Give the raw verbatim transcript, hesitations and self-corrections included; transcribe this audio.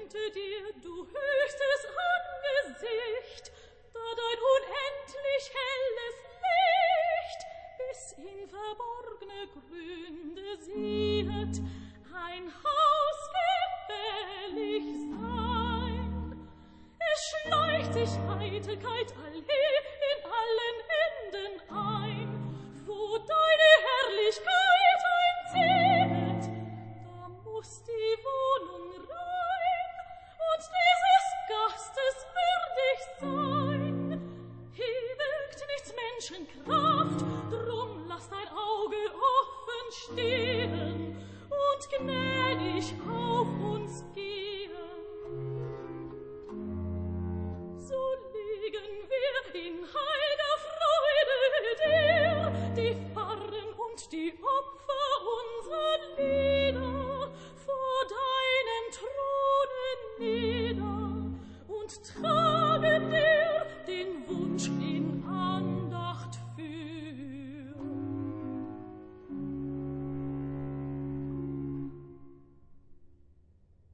vergönnte dir, du höchstes Angesicht, da dein unendlich helles Licht bis in verborgene Gründe siehet, ein Haus gefällig sein. Es schleicht sich Eitelkeit allhe in allen Enden ein, wo deine Herrlichkeit einziehet, da muß die Wohnung rein und dieses Gastes würdig sein. Hier wirkt nichts Menschenkraft, drum lass dein Auge offen stehen und gnädig auf uns gehen.